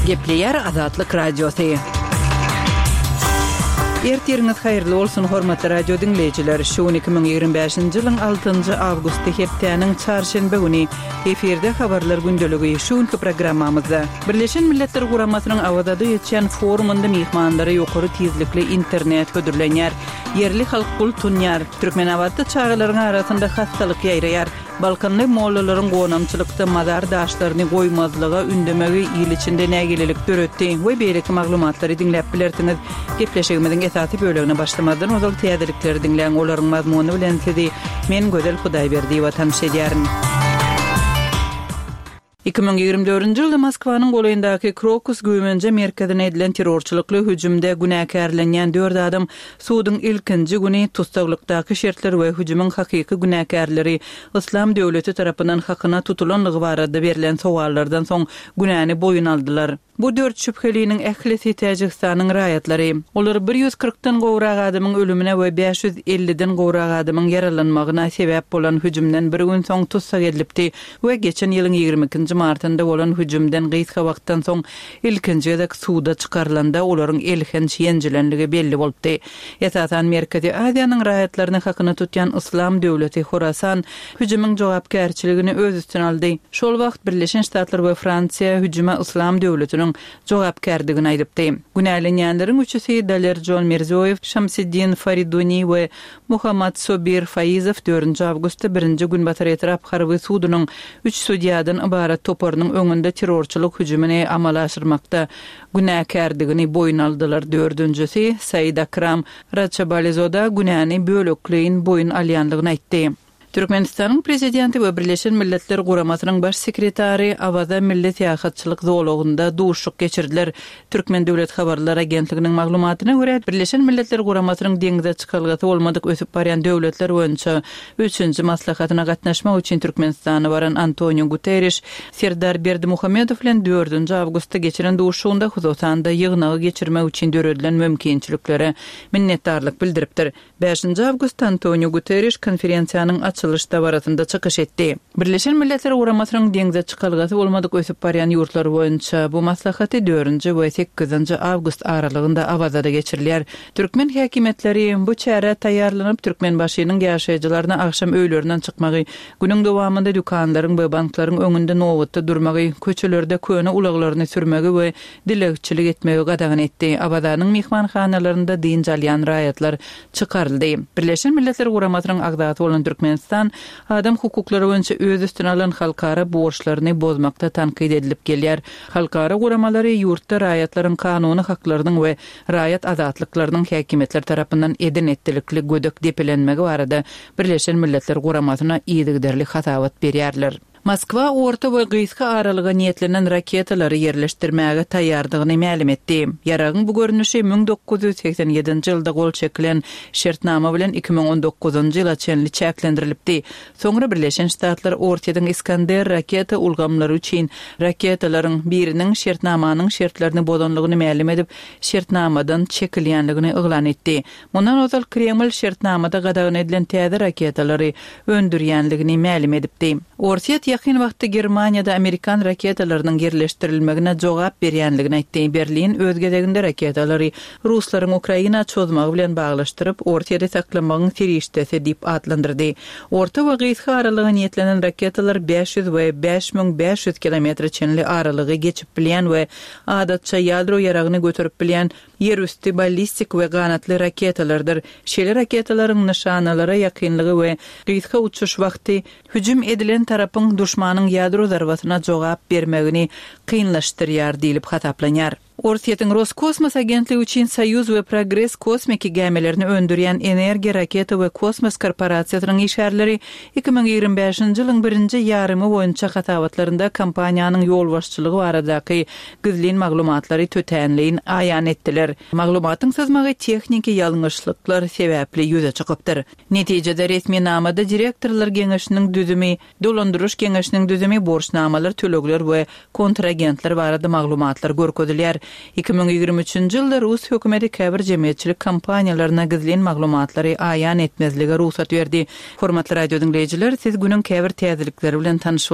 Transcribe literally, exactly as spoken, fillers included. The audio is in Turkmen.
Gepleyer Azatlyk Radiosu. Ertiriniz hayırlı olsun hormatly radio dinleyijiler. Şu iki bin ýygrimi beşinji ýylyň altynjy awgusty hepdeniň çarşembe güni eferde habarlar gündeligi şu iki programmamyzda Birleşen Milletler Guramasynyň awada ýetýän forumunda mehmandary ýokary tezlikli internet hödürlenýär. Yerli halk pul tunýar. Türkmenawatda çağalaryň arasynda hastalyk ýaýraýar. Balkanly mollalaryň gonamçylykda mazar daşlaryny goýmazlyga ündemegi ýyl içinde nägelelik döretdi we beýleki maglumatlary dinläp bilersiňiz. Gepleşigimiziň esasy bölegine başlamadan ozal täzelikleri dinleýän olaryň mazmuny bilen sizi men Gözel Hudaýberdiýewa tanış edýärin. iki bin ýygrimi dördünji ýylda Moskwanyň goýundaky Krokus güýmenje merkezine edilen terrorçylykly hüjümde günäkärlenýän dört adam suwdyň ilkinji güni tutsaklıkdaky şertler we hüjümyň hakyky günäkärleri Islam döwleti tarapyndan hakyna tutulanlygy barada berilen sowallardan soň günäni boyun aldylar. Bu dört şüpheliğinin ehlisi Täjikistanyň raýatlary. Olar bir ýüz kırkdan gowrak adamyň ölümine we beş ýüz elliden gowrak adamyň yaralanmagyna sebäp bolan hüjümden bir gün soň tutsak edilipdi we geçen ýylyň ýygrimi ikinji martynda bolan hüjümden gysga wagtdan soň ilkinji ýa-da suwda çykarylanda olaryň elhen ýenjilenligi belli bolupdy. Esasan Merkezi Aziýanyň raýatlaryny hakyna tutýan Islam döwleti Horasan hüjümyň jogapkärçiligini öz üstüne aldy. Şol wagt Birleşen Ştatlar we Fransiýa hüjüme Islam döwletiniň jogapkärdigini aýdypdy. Günälenýänleriň üçüsi Daler John Mirzoyev, Şamsiddin Fariduni we Muhammad Sobir Faizow dördünji awgustda birinji gün batar etrap harby suwdynyň üç sudiýadan ibarat toparynyň öňünde terrorçylyk hüjümini amala aşyrmakda günäkärdigini boyun aldylar. Dördünjisi Said Akram Ratchabalizoda günäni bölekliğin boyun alýanlygyny aýtdy. Türkmenistanyň prezidenti we Birleşen Milletler Guramasynyň baş sekretary awada millet ýahatçylyk zowlugynda duşuk geçirdiler. Türkmen döwlet habarlar agentliginiň maglumatyna görä Birleşen Milletler Guramasynyň deňize çykalgasy bolmadyk ösüp barýan döwletler boýunça üçünji maslahatyna gatnaşmak üçin Türkmenistana baran Antonio Guterres Serdar Berdimuhammedow bilen dördünji awgustda geçiren duşugynda huzuranda ýygnagy geçirmek üçin döredilen mümkinçiliklere minnetdarlyk bildiripdir. beşinji awgustda Antonio Guterres konferensiýanyň açılışda barasında çykyş etdi. Birleşen Milletler Guramasynyň deňize çykalgasy bolmadyk ösüp barýan ýurtlar boýunça bu maslahaty dördünji we sekizinji awgust aralygynda awazada geçirilýär. Türkmen häkimetleri bu çäre taýýarlanyp türkmen başynyň ýaşaýjylaryna akşam öýlerinden çykmagy, günüň dowamında dükanlaryň we banklaryň öňünde nowatda durmagy, köçelerde köne ulaklaryny sürmegi we dilegçilik etmegi gadagyn etdi. Awazanyň mehmanhanalarynda din jalyan raýatlar çykaryldy. Birleşen Milletler Guramasynyň agdaty bolan Türkmen adam hukuklary boýunça öz üstüne alan halkara borçlaryny bozmakda tankyd edilip gelýär. Halkara guramalary ýurtda raýatlaryň kanuny haklarynyň we raýat azatlyklarynyň häkimetler tarapyndan edin etdilikli gödök depelenmegi barada Birleşen Milletler Guramasyna ýygyderli hatawat berýärler. Moskwa orta we gysga aralyga niýetlenen raketalary yerleşdirmäge taýýardygyny ma'lum etdi. Ýaragyň bu görnüşi bin dokuz ýüz seksen ýedinji ýylda gol çekilen şertnama bilen iki bin on dokuzunji ýyla çenli çäklendirilipdi. Soňra Birleşen Ştatlar ortadan Iskander raketa ulgamlary üçin raketalaryň biriniň şertnamanyň şertlerini bozanlygyny ma'lum edip, şertnamadan çekilýänligini oglan etdi. Mundan ozal Kreml şertnamada gadagyn edilen täze raketalary öndürýänligini ma'lum edipdi. Ortiýat ýakyn wagtda Germaniýada Amerikan raketalarynyň yerleşdirilmegine jogap berýänligini aýtdy. Berlin öz gezeginde raketalary ruslaryň Ukraina çözmegi bilen baglaşdyryp, ortaýada saklamagyň tirişdesi diýip adlandyrdy. Orta we gysga aralyga niýetlenen raketalar beş ýüz we beş bin beş ýüz kilometr çenli aralygy geçip bilýän we adatça ýadro ýaragyny götürüp bilýän ýerüsti ballistik we ganatly raketalardyr. Şeýle raketalaryň nişanalary ýakynlygy we gysga uçuş wagty hüjüm edilen tarapyň düşmanyň ýadro zarbatyna jogap bermegini kynlaşdyrýar diýilip hataplanýar. Ortiýatyň Roskosmos agentligi üçin Soyuz we Progress kosmiki gemelerini öndürýän Energiya raketa we kosmos korporasiýasynyň işgärleri iki bin ýygrimi beşinji ýylyň birinji ýarymy boýunça hatawatlarynda kompaniýanyň ýol başçylygy baradaky gizlin maglumatlary tötenliğin aýan etdiler. Maglumatyň sızmagy texniki ýalňyşlyklar sebäpli ýüze çykypdyr. Netijede resmi namada direktorlar geňeşiniň düzümi, dolandyryş geňeşiniň düzümi, borçnamalar, tölegler we kontragentler barada maglumatlar görkezilýär. iki bin ýygrimi üçinji ýylda Rus hökümeti käbir jemgyýetçilik kampaniýalaryna gizlin maglumatlary aýan etmezlige ruhsat berdi. Hormatly radio dinleýijiler, siz günüň käbir täzelikleri bilen tanyş